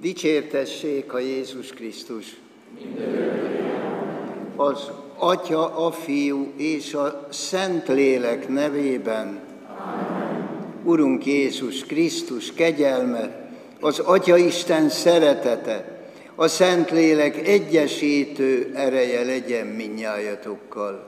Dicsértessék a Jézus Krisztus! Az Atya, a Fiú és a Szentlélek nevében. Amen. Urunk Jézus Krisztus kegyelme, az Atya Isten szeretete, a Szentlélek egyesítő ereje legyen mindnyájatokkal.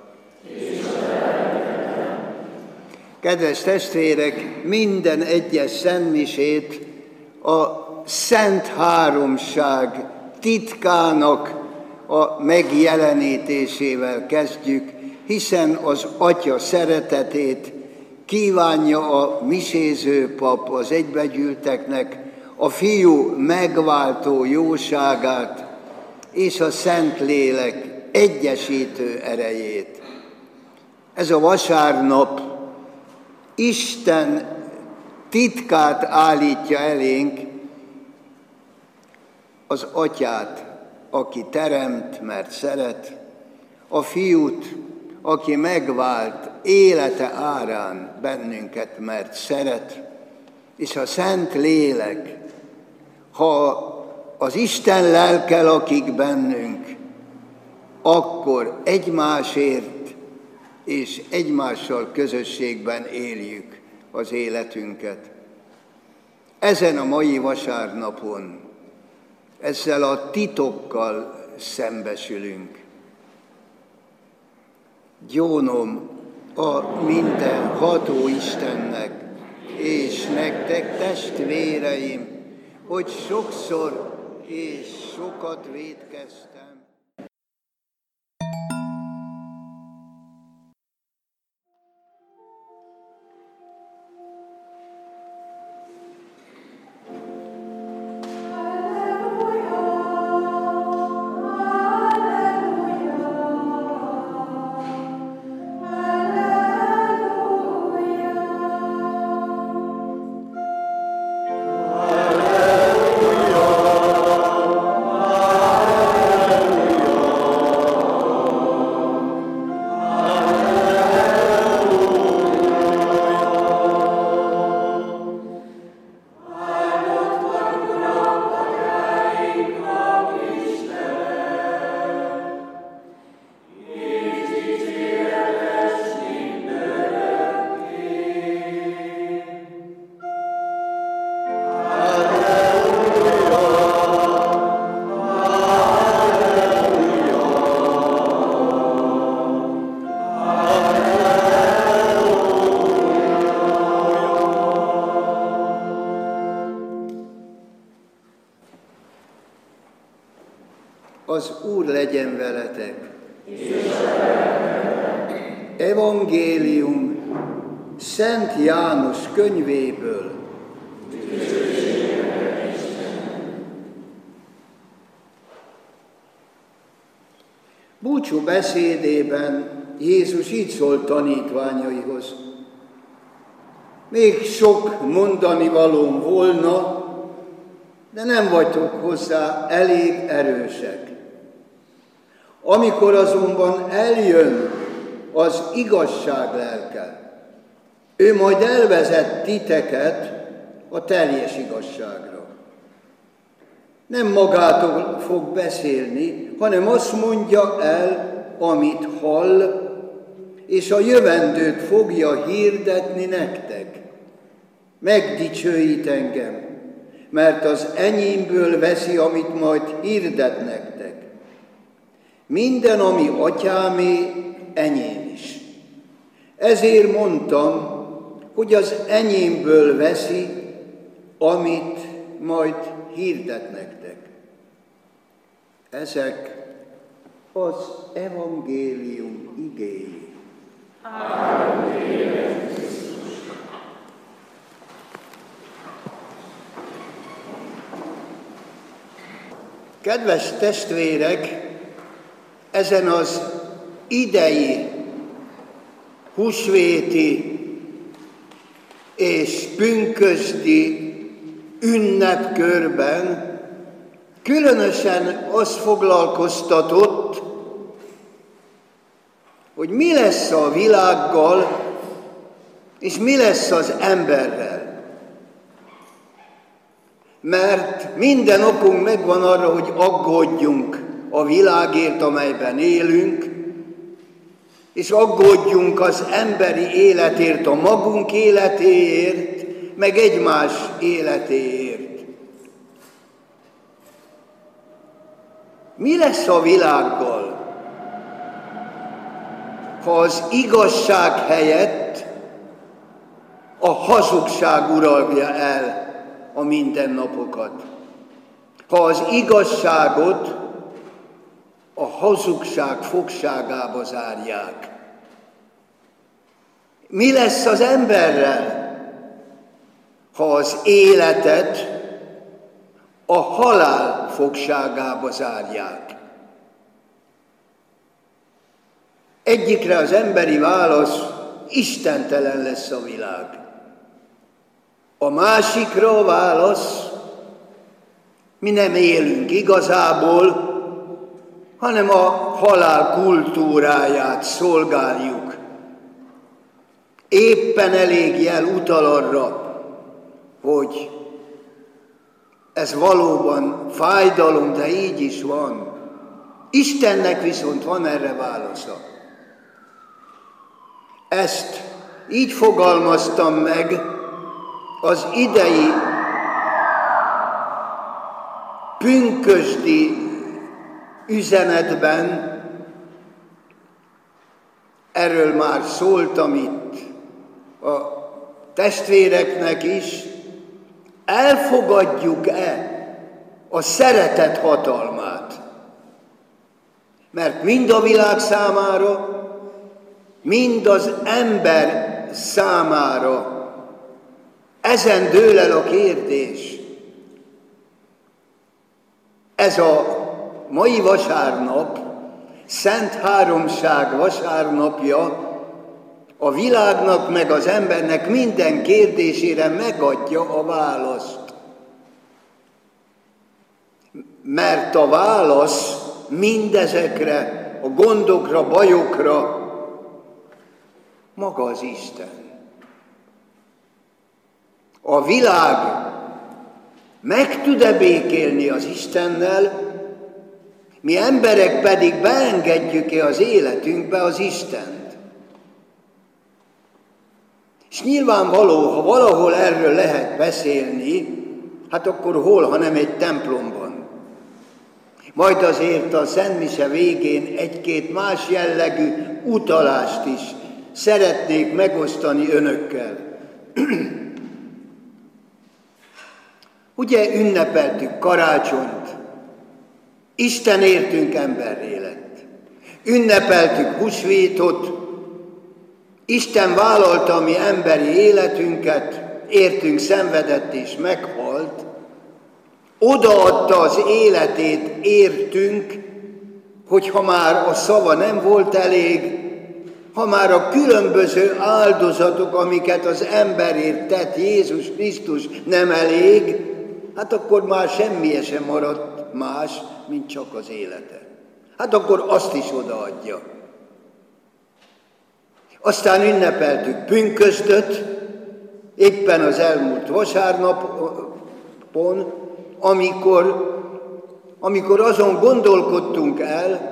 Kedves testvérek, minden egyes szentmisét a Szent Háromság titkának a megjelenítésével kezdjük, hiszen az Atya szeretetét kívánja a miséző pap az egybegyűlteknek, a Fiú megváltó jóságát és a Szentlélek egyesítő erejét. Ez a vasárnap Isten titkát állítja elénk, az Atyát, aki teremt, mert szeret, a Fiút, aki megvált élete árán bennünket, mert szeret, és a Szent Lélek, ha az Isten lelke lakik bennünk, akkor egymásért és egymással közösségben éljük az életünket. Ezen a mai vasárnapon ezzel a titokkal szembesülünk. Gyónom a mindenható Istennek, és nektek, testvéreim, hogy sokszor és sokat vétkeztem. Az Úr legyen veletek. Evangélium Szent János könyvéből. Búcsú beszédében Jézus így szólt tanítványaihoz. Még sok mondani valóm volna, de nem vagytok hozzá elég erősek. Amikor azonban eljön az igazság lelke, ő majd elvezet titeket a teljes igazságra. Nem magától fog beszélni, hanem azt mondja el, amit hall, és a jövendőt fogja hirdetni nektek. Megdicsőít engem, mert az enyémből veszi, amit majd hirdet nektek. Minden, ami atyámé, enyém is. Ezért mondtam, hogy az enyémből veszi, amit majd hirdet nektek. Ezek az evangélium igéi. Amen. Kedves testvérek, ezen az idei húsvéti és pünkösdi ünnepkörben különösen az foglalkoztatott, hogy mi lesz a világgal, és mi lesz az emberrel. mert minden okunk megvan arra, hogy aggódjunk a világért, amelyben élünk, és aggódjunk az emberi életért, a magunk életéért, meg egymás életéért. Mi lesz a világgal, ha az igazság helyett a hazugság uralja el a mindennapokat? Ha az igazságot a hazugság fogságába zárják. Mi lesz az emberrel, ha az életet a halál fogságába zárják? Egyikre az emberi válasz: istentelen lesz a világ. A másikra a válasz: mi nem élünk igazából, hanem a halál kultúráját szolgáljuk. Éppen elég jel utal arra, hogy ez valóban fájdalom, de így is van. Istennek viszont van erre válasza. Ezt így fogalmaztam meg az idei pünkösdi üzenetben, erről már szóltam itt a testvéreknek is: elfogadjuk-e a szeretet hatalmát? Mert mind a világ számára, mind az ember számára ezen dől el a kérdés. Ez a mai vasárnap, Szent Háromság vasárnapja, a világnak meg az embernek minden kérdésére megadja a választ. Mert a válasz mindezekre a gondokra, bajokra maga az Isten. A világ meg tud-e békélni az Istennel, mi emberek pedig beengedjük-e az életünkbe az Istent? És nyilvánvaló, ha valahol erről lehet beszélni, hát akkor hol, ha nem egy templomban. Majd azért a Szentmise végén egy-két más jellegű utalást is szeretnék megosztani önökkel. Ugye ünnepeltük karácsonyt, Isten értünk emberré lett. Ünnepeltük húsvétot, Isten vállalta a mi emberi életünket, értünk szenvedett és meghalt, odaadta az életét értünk, hogy ha már a szava nem volt elég, ha már a különböző áldozatok, amiket az emberért tett Jézus Krisztus nem elég, hát akkor már semmi sem maradt más, mint csak az élete. Hát akkor azt is odaadja. Aztán ünnepeltük pünkösdöt, éppen az elmúlt vasárnapon, amikor azon gondolkodtunk el,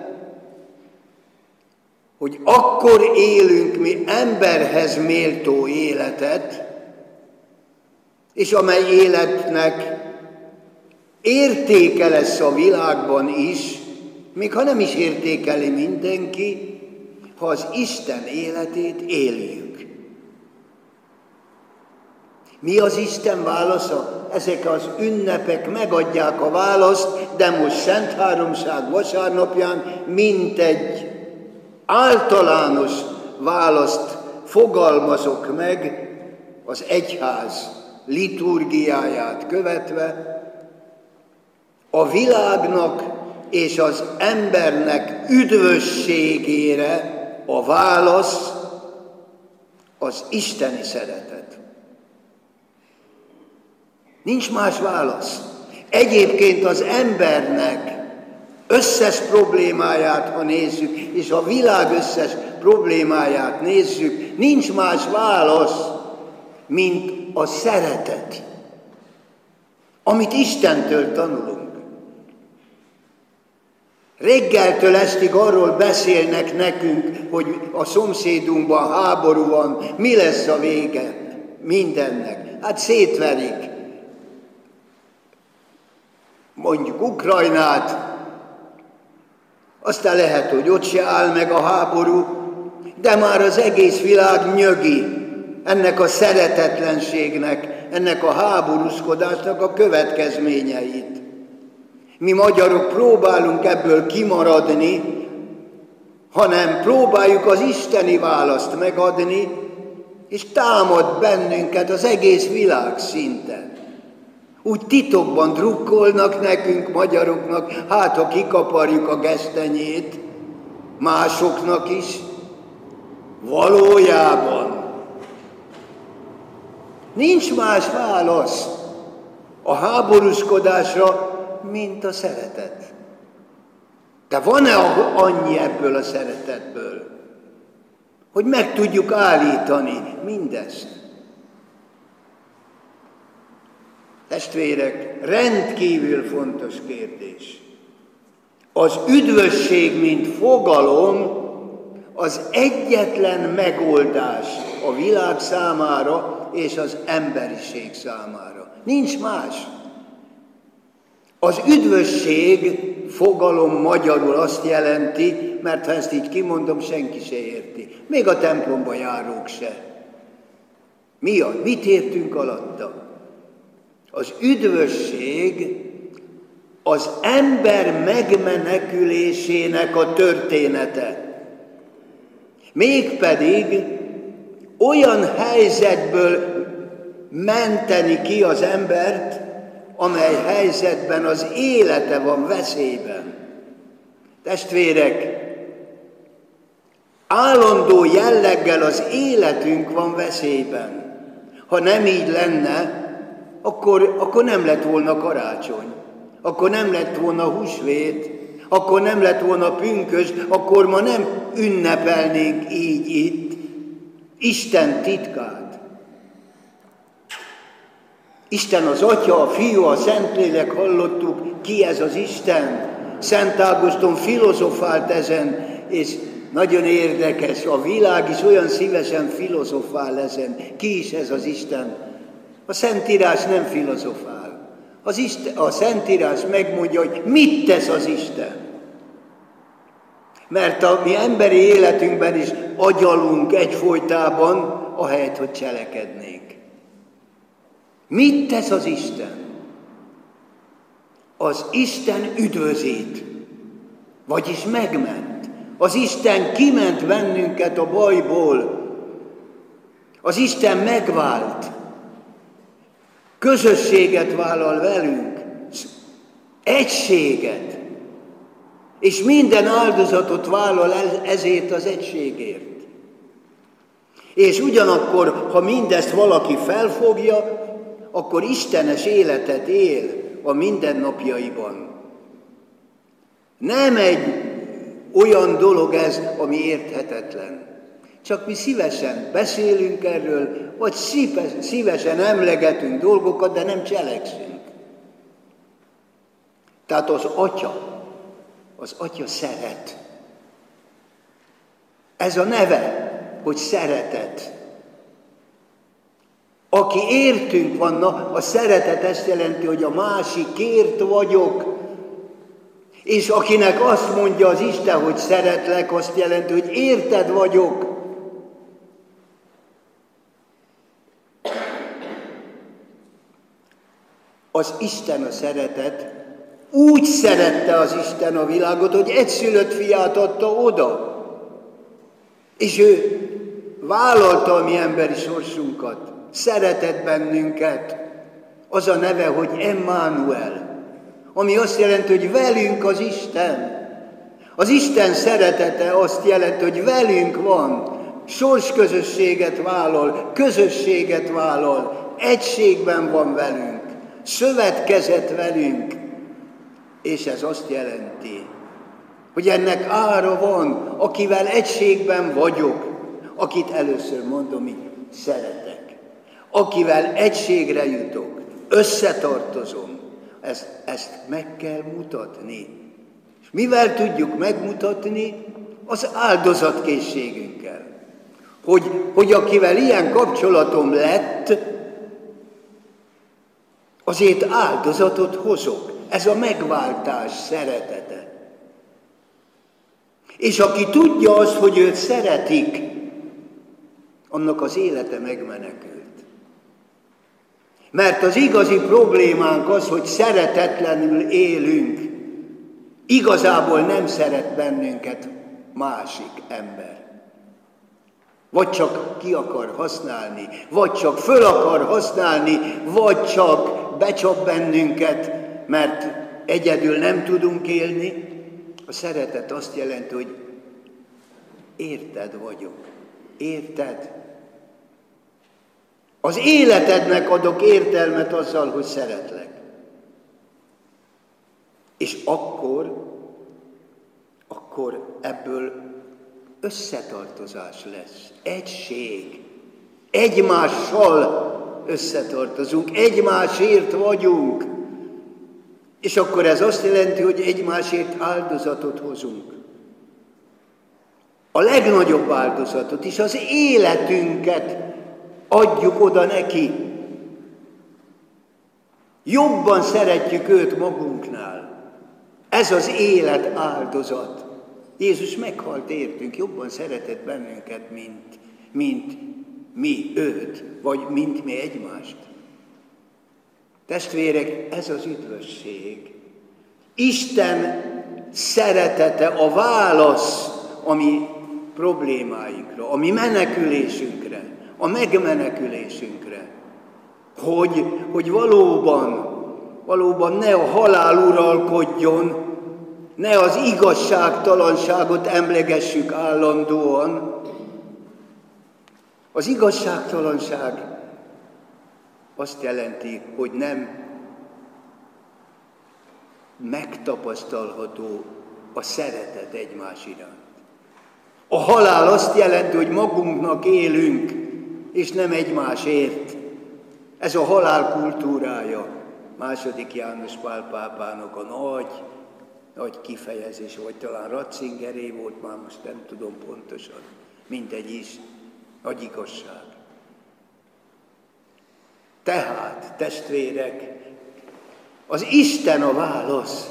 hogy akkor élünk mi emberhez méltó életet, és amely életnek értéke lesz a világban is, még ha nem is értékeli mindenki, ha az Isten életét éljük. Mi az Isten válasza? Ezek az ünnepek megadják a választ, de most Szent Háromság vasárnapján mintegy általános választ fogalmazok meg az egyház liturgiáját követve. A világnak és az embernek üdvösségére a válasz az isteni szeretet. Nincs más válasz. Egyébként az embernek összes problémáját, ha nézzük, és a világ összes problémáját nézzük, nincs más válasz, mint a szeretet. amit Istentől tanulunk. Reggeltől estig arról beszélnek nekünk, hogy a szomszédunkban háború van, mi lesz a vége mindennek. Hát szétverik mondjuk Ukrajnát, aztán lehet, hogy ott se áll meg a háború, de már az egész világ nyögi ennek a szeretetlenségnek, ennek a háborúskodásnak a következményeit. Mi magyarok próbálunk ebből kimaradni, hanem próbáljuk az isteni választ megadni, és támad bennünket az egész világ szinten. Úgy titokban drukkolnak nekünk, magyaroknak, hát ha kikaparjuk a gesztenyét, másoknak is, valójában nincs más válasz a háborúskodásra, mint a szeretet. De van-e annyi ebből a szeretetből, hogy meg tudjuk állítani mindezt? Testvérek, rendkívül fontos kérdés. Az üdvösség, mint fogalom, az egyetlen megoldás a világ számára és az emberiség számára. Nincs más. Az üdvösség fogalom magyarul azt jelenti, mert ha ezt így kimondom, senki se érti. Még a templomba járók se. Mit értünk alatta? Az üdvösség az ember megmenekülésének a története. Mégpedig olyan helyzetből menteni ki az embert, amely helyzetben az élete van veszélyben. Testvérek, állandó jelleggel az életünk van veszélyben. Ha nem így lenne, akkor nem lett volna karácsony, akkor nem lett volna húsvét, akkor nem lett volna pünkösd, akkor ma nem ünnepelnénk így itt Isten titkát. Isten az Atya, a Fiú, a Szentlélek, hallottuk, ki ez az Isten. Szent Ágoston filozofált ezen, és nagyon érdekes, a világ is olyan szívesen filozofál ezen. Ki is ez az Isten? A Szentírás nem filozofál. A Szentírás megmondja, hogy mit tesz az Isten. Mert a mi emberi életünkben is agyalunk egyfolytában, ahelyett, hogy cselekednénk. Mit tesz az Isten? Az Isten üdvözít, vagyis megment. Az Isten kiment bennünket a bajból. Az Isten megvált. Közösséget vállal velünk. Egységet. És minden áldozatot vállal ezért az egységért. És ugyanakkor, ha mindezt valaki felfogja, akkor istenes életet él a mindennapjaiban. Nem egy olyan dolog ez, ami érthetetlen. Csak mi szívesen beszélünk erről, vagy szívesen emlegetünk dolgokat, de nem cselekszünk. Tehát az Atya szeret. Ez a neve, hogy szeretet. Aki értünk van, a szeretet ezt jelenti, hogy a másikért vagyok, és akinek azt mondja az Isten, hogy szeretlek, azt jelenti, hogy érted vagyok. Az Isten a szeretet, úgy szerette az Isten a világot, hogy egyszülött fiát adta oda. És ő vállalta a mi emberi sorsunkat, szeretett bennünket. Az a neve, hogy Emmanuel, ami azt jelenti, hogy velünk az Isten. Az Isten szeretete azt jelenti, hogy velünk van, sorsközösséget vállal, közösséget vállal, egységben van velünk, szövetkezett velünk, és ez azt jelenti, hogy ennek ára van, akivel egységben vagyok, akit először mondom, így szeretek, akivel egységre jutok, összetartozom, ezt meg kell mutatni. És mivel tudjuk megmutatni? Az áldozatkészségünkkel. Hogy akivel ilyen kapcsolatom lett, azért áldozatot hozok. Ez a megváltás szeretete. És aki tudja azt, hogy őt szeretik, annak az élete megmenekült. Mert az igazi problémánk az, hogy szeretetlenül élünk. Igazából nem szeret bennünket másik ember. Vagy csak ki akar használni, vagy csak föl akar használni, vagy csak becsap bennünket, mert egyedül nem tudunk élni. A szeretet azt jelenti, hogy érted vagyok. Érted? Az életednek adok értelmet azzal, hogy szeretlek. És akkor ebből összetartozás lesz. Egység. Egymással összetartozunk, egymásért vagyunk. És akkor ez azt jelenti, hogy egymásért áldozatot hozunk. A legnagyobb áldozatot is, az életünket adjuk oda neki. Jobban szeretjük őt magunknál. Ez az élet áldozat. Jézus meghalt értünk, jobban szeretett bennünket, mint mi őt, vagy mint mi egymást. Testvérek, ez az üdvösség. Isten szeretete a válasz a mi problémáinkra, a mi menekülésünkre, a megmenekülésünkre. Hogy valóban ne a halál uralkodjon, ne az igazságtalanságot emlegessük állandóan. Az igazságtalanság azt jelenti, hogy nem megtapasztalható a szeretet egymás iránt. A halál azt jelenti, hogy magunknak élünk, és nem egymásért. Ez a halál kultúrája. II. János Pál pápának a nagy kifejezés, vagy talán Ratzingeré volt, már most nem tudom pontosan. Mindegy is, nagy igazság. Tehát, testvérek, az Isten a válasz.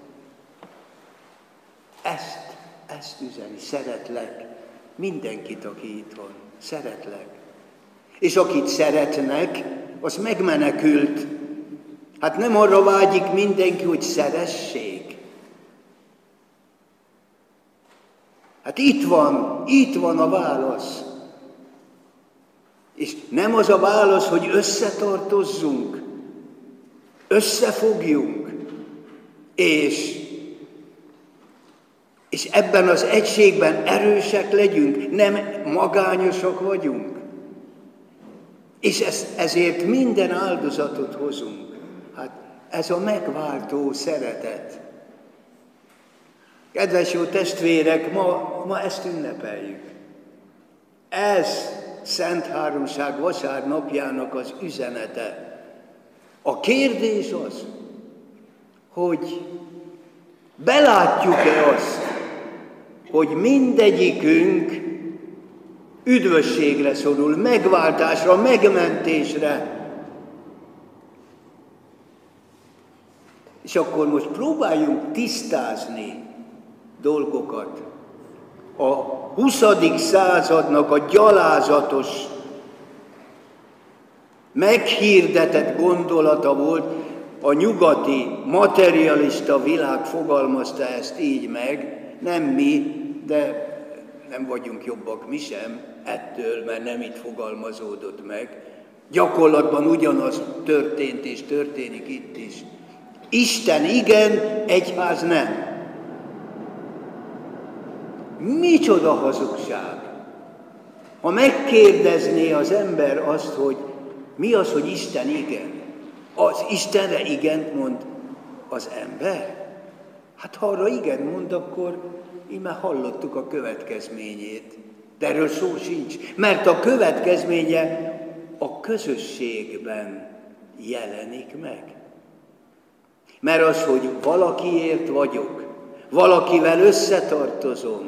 Ezt üzeni, szeretlek. Mindenkit, aki itt van, szeretlek. És akit szeretnek, az megmenekült. Hát nem arra vágyik mindenki, hogy szeressék. Hát itt van a válasz. És nem az a válasz, hogy összetartozzunk, összefogjunk, és ebben az egységben erősek legyünk, nem magányosak vagyunk. És ezért minden áldozatot hozunk. Hát ez a megváltó szeretet. Kedves jó testvérek, ma ezt ünnepeljük. Ez Szent Háromság vasárnapjának az üzenete. A kérdés az, hogy belátjuk-e azt, hogy mindegyikünk üdvösségre szorul, megváltásra, megmentésre. És akkor most próbáljunk tisztázni dolgokat. A 20. századnak a gyalázatos, meghirdetett gondolata volt, a nyugati materialista világ fogalmazta ezt így meg, nem mi, de nem vagyunk jobbak mi sem ettől, mert nem itt fogalmazódott meg. Gyakorlatban ugyanaz történt és történik itt is. Isten igen, egyház nem. Micsoda hazugság! Ha megkérdezné az ember azt, hogy mi az, hogy Isten igen, az Istenre igent mond az ember? Hát ha arra igen mond, akkor íme hallottuk a következményét. De erről szó sincs, mert a következménye a közösségben jelenik meg. Mert az, hogy valakiért vagyok, valakivel összetartozom,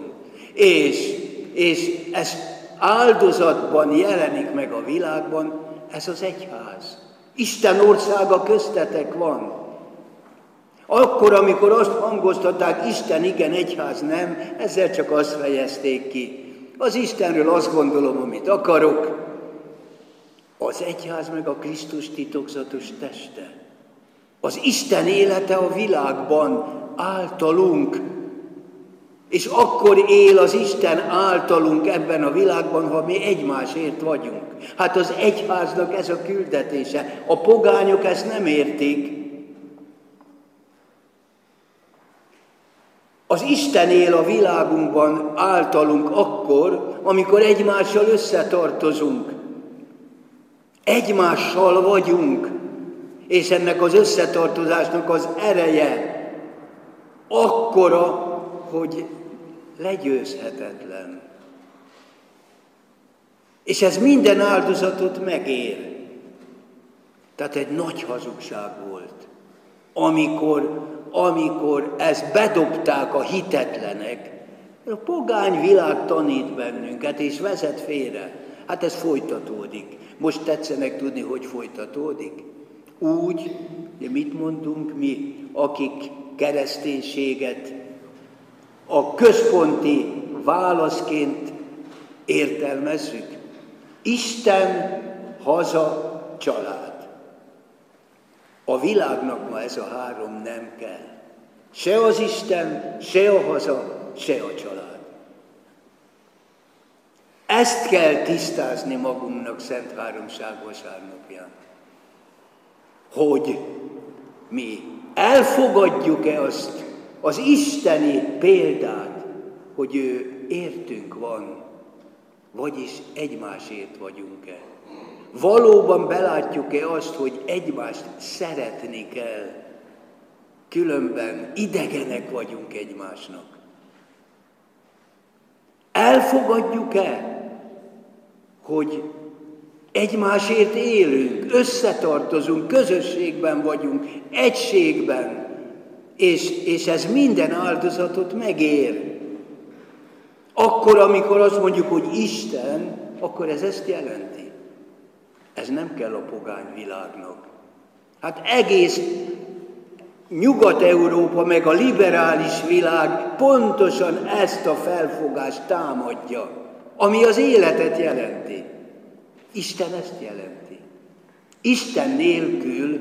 és ez áldozatban jelenik meg a világban, ez az egyház. Isten országa köztetek van. Akkor, amikor azt hangoztatták, Isten igen, egyház nem, ezzel csak azt fejezték ki. Az Istenről azt gondolom, amit akarok. Az egyház meg a Krisztus titokzatos teste. Az Isten élete a világban általunk. És akkor él az Isten általunk ebben a világban, ha mi egymásért vagyunk. Hát az egyháznak ez a küldetése. A pogányok ezt nem értik. Az Isten él a világunkban általunk akkor, amikor egymással összetartozunk. Egymással vagyunk, és ennek az összetartozásnak az ereje akkora, hogy legyőzhetetlen. És ez minden áldozatot megér. Tehát egy nagy hazugság volt, amikor ezt bedobták a hitetlenek. A pogány világ tanít bennünket, és vezet félre. Hát ez folytatódik. Most tetszenek tudni, hogy folytatódik? Úgy, de mit mondunk mi, akik kereszténységet a központi válaszként értelmezzük? Isten, haza, család. A világnak ma ez a három nem kell. Se az Isten, se a haza, se a család. Ezt kell tisztázni magunknak Szent Háromság vasárnapján. Hogy mi elfogadjuk-e azt az isteni példát, hogy ő értünk van, vagyis egymásért vagyunk-e. Valóban belátjuk-e azt, hogy egymást szeretni kell, különben idegenek vagyunk egymásnak. Elfogadjuk-e, hogy egymásért élünk, összetartozunk, közösségben vagyunk, egységben, és ez minden áldozatot megér. Akkor, amikor azt mondjuk, hogy Isten, akkor ez ezt jelenti. Ez nem kell a pogány világnak. Hát egész Nyugat-Európa meg a liberális világ pontosan ezt a felfogást támadja, ami az életet jelenti. Isten ezt jelenti. Isten nélkül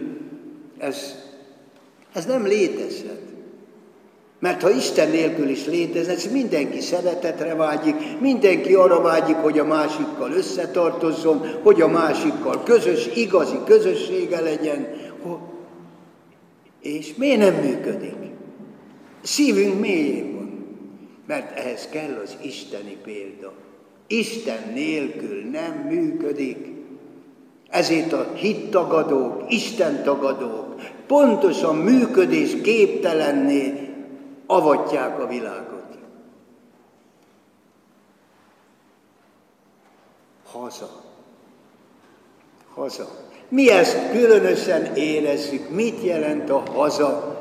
ez nem létezhet. Mert ha Isten nélkül is létezhet, mindenki szeretetre vágyik, mindenki arra vágyik, hogy a másikkal összetartozzon, hogy a másikkal igazi közössége legyen. És miért nem működik? Szívünk mélyén van, mert ehhez kell az isteni példa. Isten nélkül nem működik. Ezért a hittagadók, istentagadók pontosan működés képtelenné avatják a világot. Haza. Haza. Mi ezt különösen érezzük. Mit jelent a haza?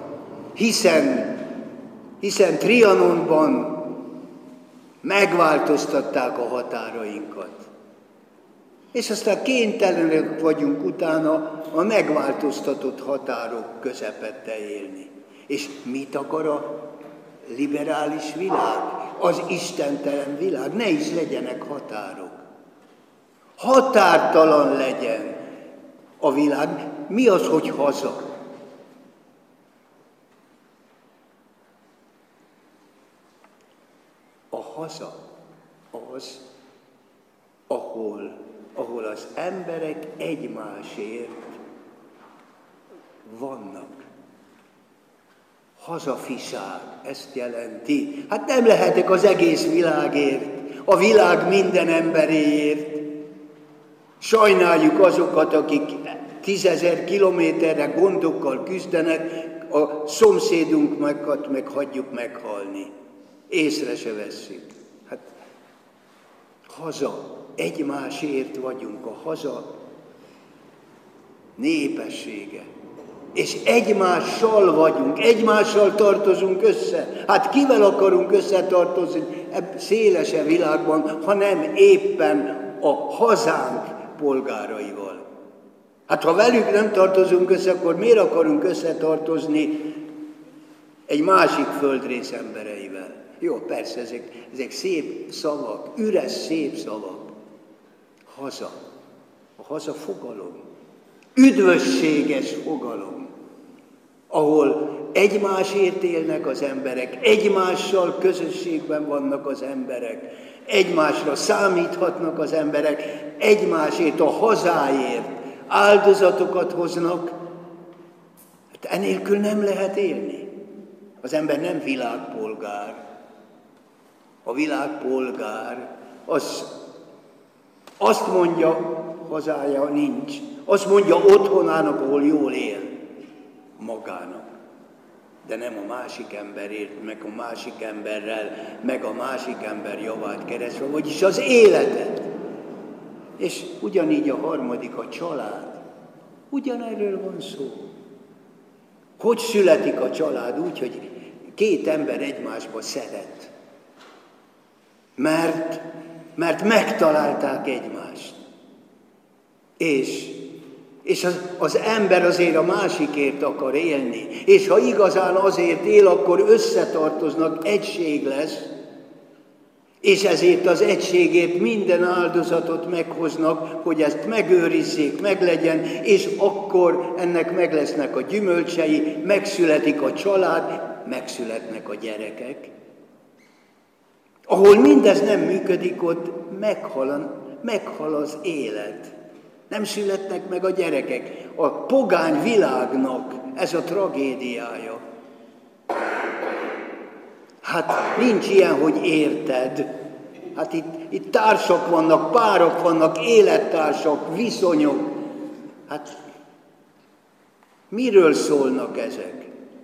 Hiszen Trianonban megváltoztatták a határainkat. És aztán kénytelenek vagyunk utána a megváltoztatott határok közepette élni. És mit akar a liberális világ? Az istentelen világ. Ne is legyenek határok. Határtalan legyen a világ. Mi az, hogy haza? A haza az, ahol az emberek egymásért vannak. Hazafiság, ezt jelenti. Hát nem lehetek az egész világért, a világ minden emberéért. Sajnáljuk azokat, akik 10 000 kilométerre gondokkal küzdenek, a szomszédunkat meg hagyjuk meghalni. Észre se vesszük. Hát haza, egymásért vagyunk, a haza népessége. És egymással vagyunk, egymással tartozunk össze. Hát kivel akarunk összetartozni szélesebb világban, ha nem éppen a hazánk polgáraival. Hát ha velük nem tartozunk össze, akkor miért akarunk összetartozni egy másik földrész embereivel? Jó, persze, ezek szép szavak, üres szép szavak. Haza. A haza fogalom. Üdvösséges fogalom, ahol egymásért élnek az emberek, egymással közösségben vannak az emberek, egymásra számíthatnak az emberek, egymásért, a hazáért áldozatokat hoznak. Hát enélkül nem lehet élni. Az ember nem világpolgár. A világpolgár az azt mondja, hazája nincs. Azt mondja otthonának, ahol jól él, magának. De nem a másik emberért, meg a másik emberrel, meg a másik ember javát keresve, vagyis az életet. És ugyanígy a harmadik, a család. Ugyanerről van szó. Hogy születik a család? Úgy, hogy két ember egymásba szeret. Mert megtalálták egymást. És az ember azért a másikért akar élni. És ha igazán azért él, akkor összetartoznak, egység lesz. És ezért az egységért minden áldozatot meghoznak, hogy ezt megőrizzék, meglegyen, és akkor ennek meg lesznek a gyümölcsei, megszületik a család, megszületnek a gyerekek. Ahol mindez nem működik, ott meghal az élet. Nem születnek meg a gyerekek. A pogány világnak ez a tragédiája. Hát nincs ilyen, hogy érted. Hát itt társak vannak, párok vannak, élettársak, viszonyok. Hát miről szólnak ezek?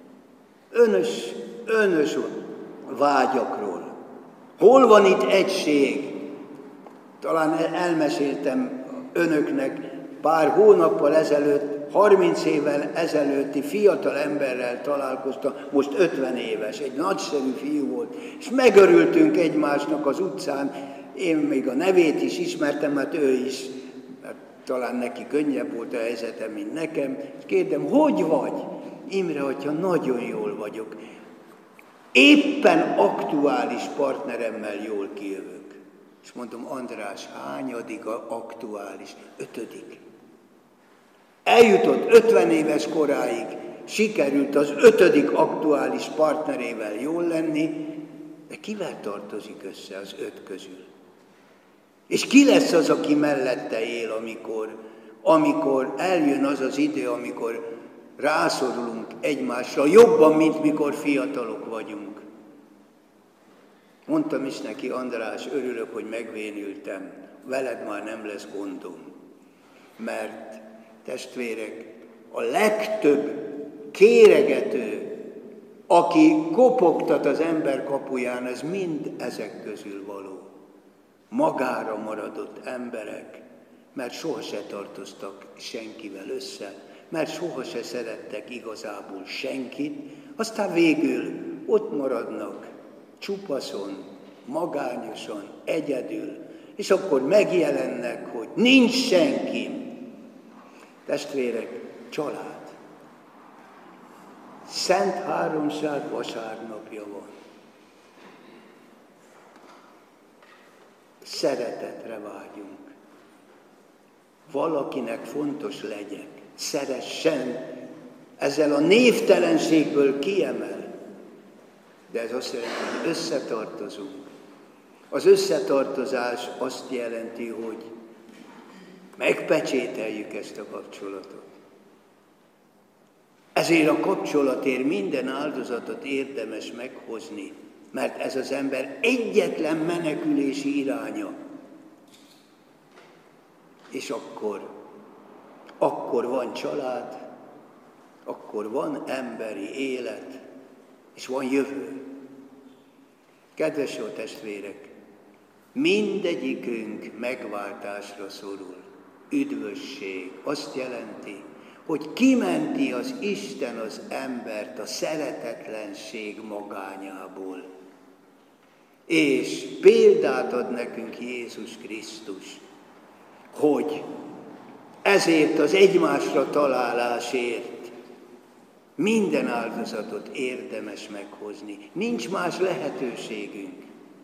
Önös vágyakról. Hol van itt egység? Talán elmeséltem önöknek pár hónappal ezelőtt, 30 évvel ezelőtti fiatal emberrel találkoztam, most 50 éves, egy nagyszerű fiú volt, és megörültünk egymásnak az utcán, én még a nevét is ismertem, hát ő is, mert talán neki könnyebb volt a helyzetem, mint nekem, és kérdem, hogy vagy? Imre, hogyha nagyon jól vagyok, éppen aktuális partneremmel jól kijövök. És mondom, András, hányadik aktuális? 5. Eljutott 50 éves koráig, sikerült az 5. aktuális partnerével jól lenni, de kivel tartozik össze az 5 közül? És ki lesz az, aki mellette él, amikor eljön az az idő, amikor rászorulunk egymásra, jobban, mint mikor fiatalok vagyunk. Mondtam is neki, András, örülök, hogy megvénültem, veled már nem lesz gondom. Mert, testvérek, a legtöbb kéregető, aki kopogtat az ember kapuján, ez mind ezek közül való. Magára maradott emberek, mert sohasem tartoztak senkivel össze, mert sohasem szerettek igazából senkit, aztán végül ott maradnak, csupaszon, magányosan, egyedül, és akkor megjelennek, hogy nincs senki. Testvérek, család. Szent Háromság vasárnapja van. Szeretetre vágyunk. Valakinek fontos legyek, szeressen, ezzel a névtelenségből kiemel. De ez azt jelenti, hogy összetartozunk. Az összetartozás azt jelenti, hogy megpecsételjük ezt a kapcsolatot. Ezért a kapcsolatért minden áldozatot érdemes meghozni, mert ez az ember egyetlen menekülési iránya. És akkor van család, akkor van emberi élet, és van jövő. Kedves jó testvérek, mindegyikünk megváltásra szorul. Üdvösség azt jelenti, hogy kimenti az Isten az embert a szeretetlenség magányából. És példát ad nekünk Jézus Krisztus, hogy ezért az egymásra találásért minden áldozatot érdemes meghozni. Nincs más lehetőségünk.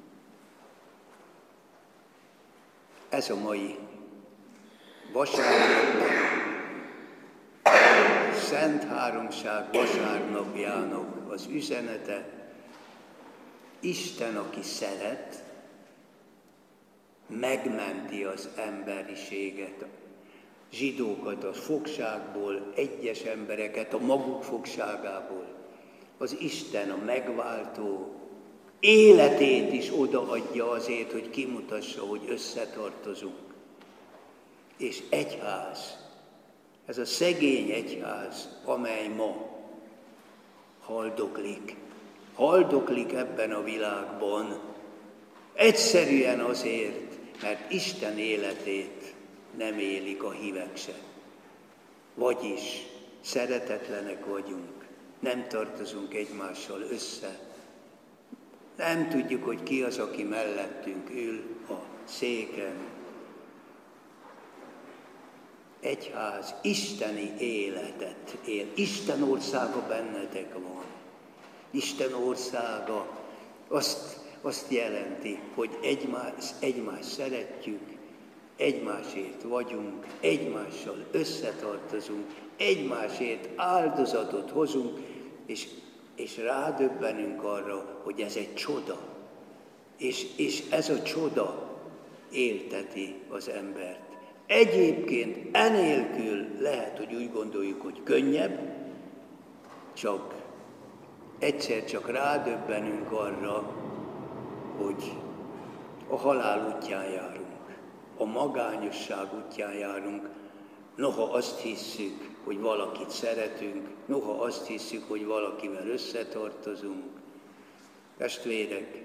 Ez a mai vasárnapnak, Szent Háromság vasárnapjának az üzenete. Isten, aki szeret, megmenti az emberiséget, zsidókat a fogságból, egyes embereket a maguk fogságából. Az Isten, a megváltó, életét is odaadja azért, hogy kimutassa, hogy összetartozunk. És egyház, ez a szegény egyház, amely ma haldoklik ebben a világban, egyszerűen azért, mert Isten életét nem élik a hívek se. Vagyis szeretetlenek vagyunk, nem tartozunk egymással össze, nem tudjuk, hogy ki az, aki mellettünk ül a széken. Egyház isteni életet él. Isten országa bennetek van. Isten országa azt jelenti, hogy egymást szeretjük, egymásért vagyunk, egymással összetartozunk, egymásért áldozatot hozunk, és rádöbbenünk arra, hogy ez egy csoda. És ez a csoda élteti az embert. Egyébként enélkül lehet, hogy úgy gondoljuk, hogy könnyebb, csak egyszer csak rádöbbenünk arra, hogy a halál útján járunk, a magányosság útján járunk, noha azt hisszük, hogy valakit szeretünk, noha azt hisszük, hogy valakivel összetartozunk. Testvérek,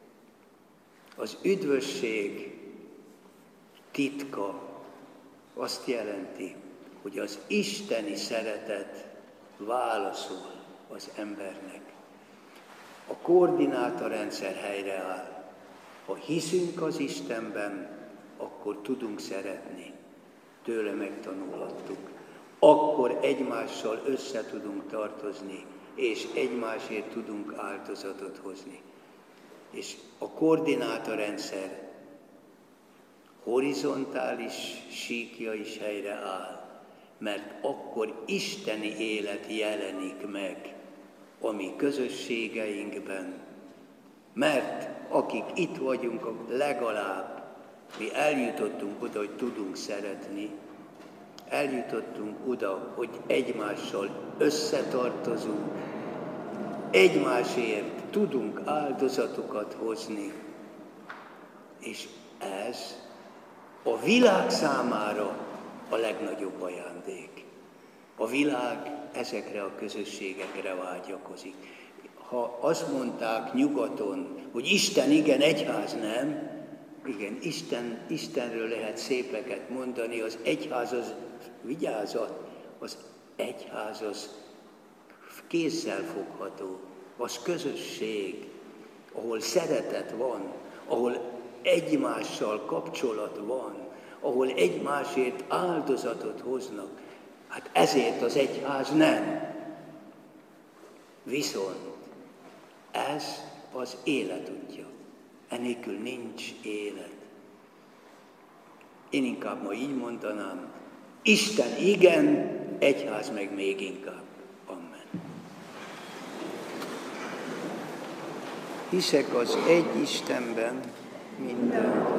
az üdvösség titka azt jelenti, hogy az isteni szeretet válaszol az embernek. A koordinátorrendszer helyreáll. Ha hiszünk az Istenben, akkor tudunk szeretni. Tőle megtanulhattuk. Akkor egymással össze tudunk tartozni, és egymásért tudunk áldozatot hozni. És a koordinátorrendszer horizontális síkja is helyreáll, mert akkor isteni élet jelenik meg a mi közösségeinkben. Mert akik itt vagyunk, legalább mi eljutottunk oda, hogy tudunk szeretni, eljutottunk oda, hogy egymással összetartozunk, egymásért tudunk áldozatokat hozni, és ez a világ számára a legnagyobb ajándék. A világ ezekre a közösségekre vágyakozik. Ha azt mondták nyugaton, hogy Isten igen, egyház nem, igen, Istenről lehet szépeket mondani, az egyház az vigyázat, az egyház az kézzel fogható, az közösség, ahol szeretet van, ahol egymással kapcsolat van, ahol egymásért áldozatot hoznak. Hát ezért az egyház nem. Viszont ez az élet útja. Enélkül nincs élet. Én inkább ma így mondanám, Isten igen, egyház meg még inkább. Amen. Hiszek az egy Istenben, minden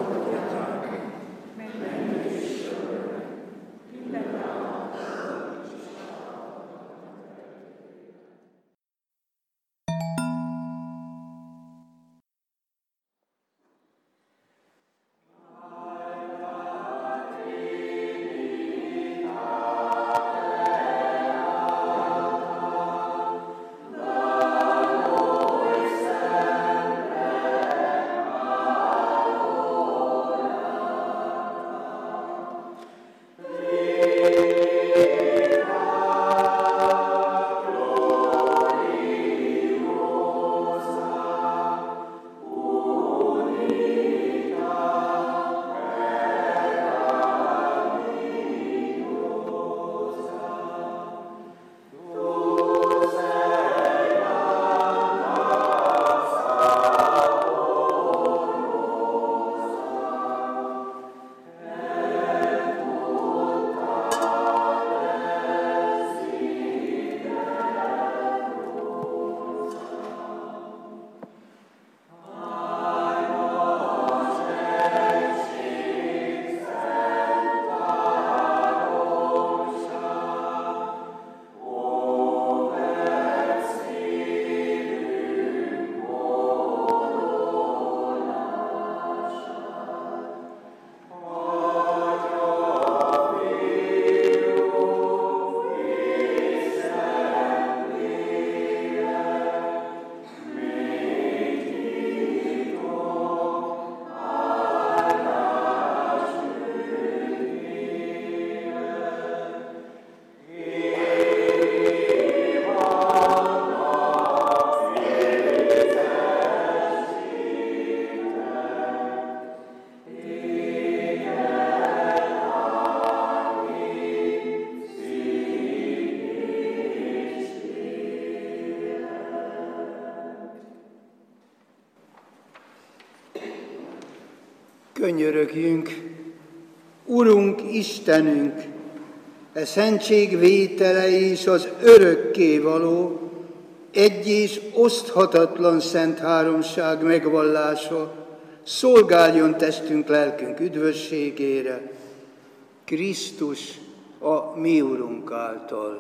Könyörögjünk, Urunk, Istenünk, e szentség vétele és az örökkévaló, egy és oszthatatlan szent háromság megvallása szolgáljon testünk, lelkünk üdvösségére, Krisztus a mi Urunk által.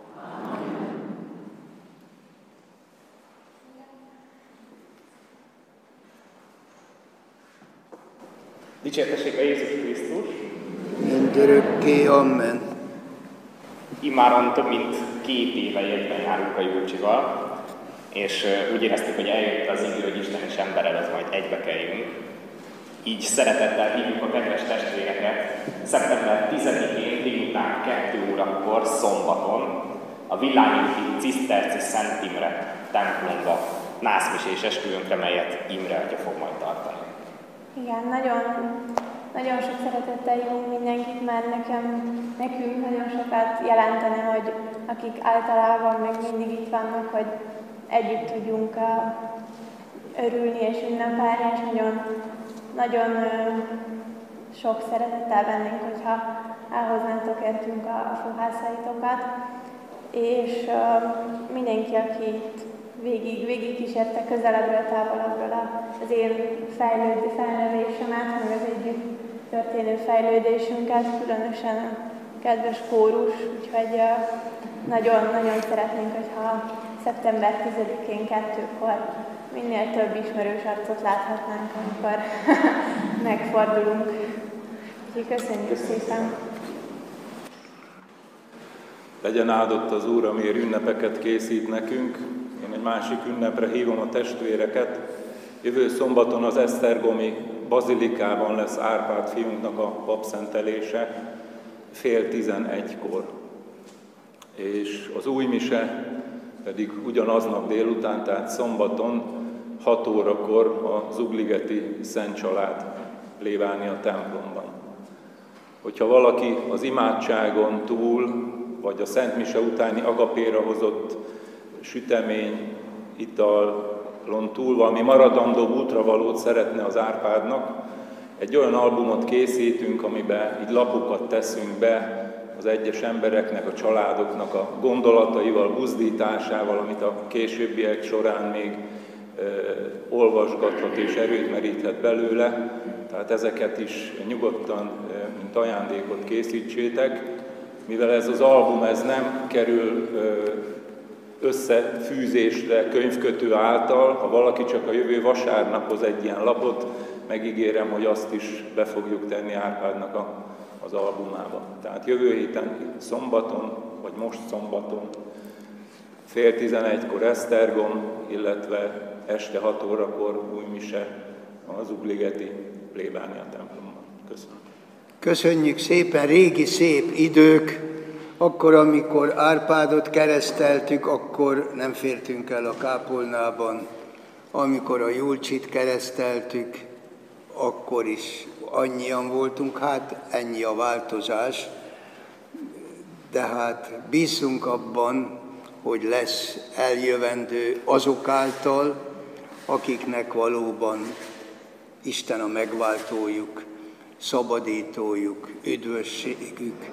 Dicsértessék a Jézus Krisztus! Mindörökké, amen. Immáron több mint 2 éve érten járunk a Júlcsival, és úgy éreztük, hogy eljött az idő, hogy Isten és ember előtt majd egybekeljünk. Így szeretettel hívjuk a kedves testvéreket szeptember 10-én délután 2 órakor szombaton a Villányúti Ciszterci Szent Imre templomba nászmisés esküvőnkre, melyet Imre atya fog majd tartani. Igen, nagyon sok szeretettel hívunk mindenkit, mert nekünk nagyon sokat jelentene, hogy akik általában meg mindig itt vannak, hogy együtt tudjunk örülni és ünnepelni, és nagyon sok szeretettel vennénk, hogyha elhoznátok értünk a fohászaitokat, és mindenki, aki itt végig kísérte közelebbről, távolabbról az én fejlődésemet, meg az együtt történő fejlődésünket, különösen a kedves kórus, úgyhogy nagyon szeretnénk, hogyha szeptember 10-én 2-kor minél több ismerős arcot láthatnánk, amikor megfordulunk. Úgyhogy köszönjük szépen! Legyen áldott az Úr, amiért ünnepeket készít nekünk. Én egy másik ünnepre hívom a testvéreket. Jövő szombaton az esztergomi bazilikában lesz Árpád fiunknak a papszentelése, 10:30-kor. És az új mise pedig ugyanaznap délután, tehát szombaton 6 órakor a Zugligeti Szent Család plébánia templomban. Hogyha valaki az imádságon túl, vagy a Szent Mise utáni agapéra hozott sütemény, italon túl valami maradandó útravalót szeretne az Árpádnak, egy olyan albumot készítünk, amiben így lapokat teszünk be az egyes embereknek, a családoknak a gondolataival, buzdításával, amit a későbbiek során még olvasgathat és erőt meríthet belőle. Tehát ezeket is nyugodtan, mint ajándékot készítsétek. Mivel ez az album nem kerül összefűzésre könyvkötő által, ha valaki csak a jövő vasárnap hoz egy ilyen lapot, megígérem, hogy azt is be fogjuk tenni Árpádnak az albumába. Tehát jövő héten szombaton, vagy most szombaton 10:30-kor esztergom, illetve este 6 órakor új mise az Zugligeti plébánia templomban. Köszönöm. Köszönjük szépen, régi szép idők. Akkor, amikor Árpádot kereszteltük, akkor nem fértünk el a kápolnában. Amikor a Júlcsit kereszteltük, akkor is annyian voltunk, hát ennyi a változás. De hát bízunk abban, hogy lesz eljövendő azok által, akiknek valóban Isten a megváltójuk, szabadítójuk, üdvösségük.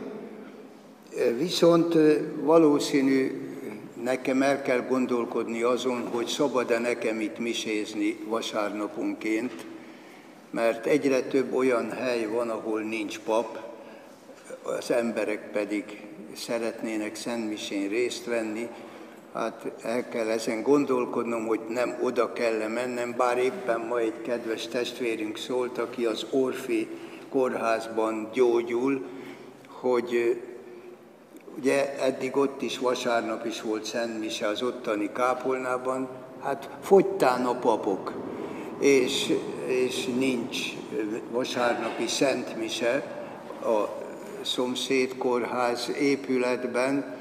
Viszont valószínű, nekem el kell gondolkodni azon, hogy szabad-e nekem itt misézni vasárnaponként, mert egyre több olyan hely van, ahol nincs pap, az emberek pedig szeretnének szentmisén részt venni. Hát el kell ezen gondolkodnom, hogy nem oda kell mennem, bár éppen ma egy kedves testvérünk szólt, aki az Orfi kórházban gyógyul, hogy ugye eddig ott is vasárnap is volt szentmise az ottani kápolnában, hát fogytán a papok, és nincs vasárnapi szentmise a szomszéd kórház épületben,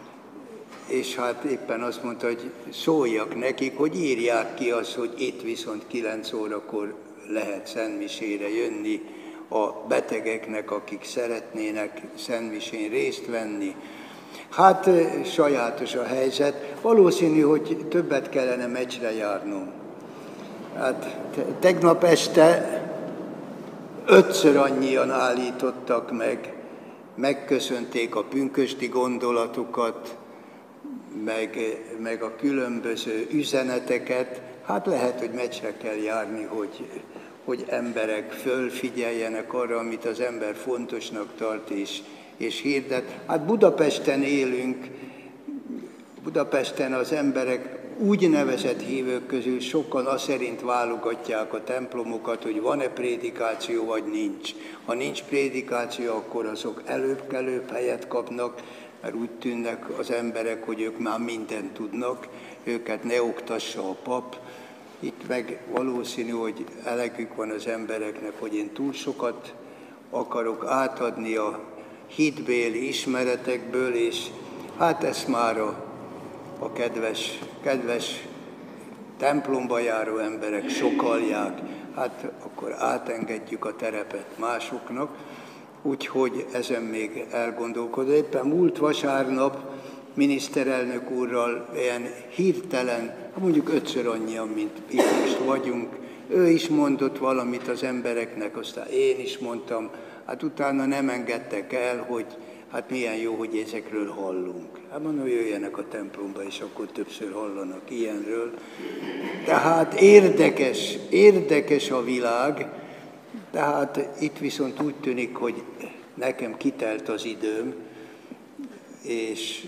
és hát éppen azt mondta, hogy szóljak nekik, hogy írják ki azt, hogy itt viszont 9 órakor lehet szentmisére jönni a betegeknek, akik szeretnének szentmisén részt venni. Hát sajátos a helyzet. Valószínű, hogy többet kellene meccsre járnom. Hát tegnap este 5-ször annyian állítottak meg, megköszönték a pünkösdi gondolatukat, meg a különböző üzeneteket. Hát lehet, hogy meccsre kell járni, hogy emberek fölfigyeljenek arra, amit az ember fontosnak tart és hirdet. Hát Budapesten élünk, Budapesten az emberek úgynevezett hívők közül sokan azt szerint válogatják a templomokat, hogy van-e prédikáció, vagy nincs. Ha nincs prédikáció, akkor azok előbb helyet kapnak, mert úgy tűnnek az emberek, hogy ők már mindent tudnak, őket ne oktassa a pap. Itt meg valószínű, hogy elegük van az embereknek, hogy én túl sokat akarok átadni a hitbéli ismeretekből, és hát ezt már a kedves templomba járó emberek sokalják, hát akkor átengedjük a terepet másoknak, úgyhogy ezen még elgondolkodom. Éppen múlt vasárnap miniszterelnök úrral ilyen hirtelen, mondjuk 5-ször annyian, mint itt most vagyunk, ő is mondott valamit az embereknek, aztán én is mondtam, hát utána nem engedtek el, hogy hát milyen jó, hogy ezekről hallunk. Hát mondom, jöjjenek a templomba, és akkor többször hallanak ilyenről. Tehát érdekes a világ, tehát itt viszont úgy tűnik, hogy nekem kitelt az időm, és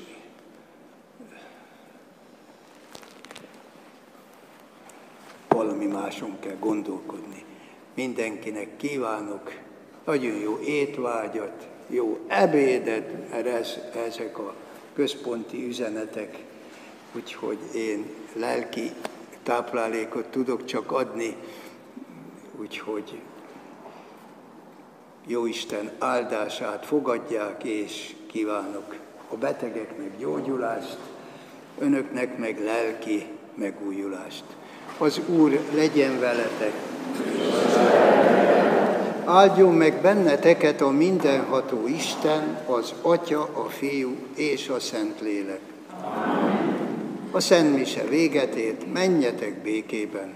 valami máson kell gondolkodni. Mindenkinek kívánok nagyon jó étvágyat, jó ebédet, mert ezek a központi üzenetek, úgyhogy én lelki táplálékot tudok csak adni, úgyhogy Jóisten áldását fogadják, és kívánok a betegeknek gyógyulást, önöknek meg lelki megújulást. Az Úr legyen veletek! Áldjon meg benneteket a mindenható Isten, az Atya, a Fiú és a Szentlélek. A Szent Mise véget ért, menjetek békében!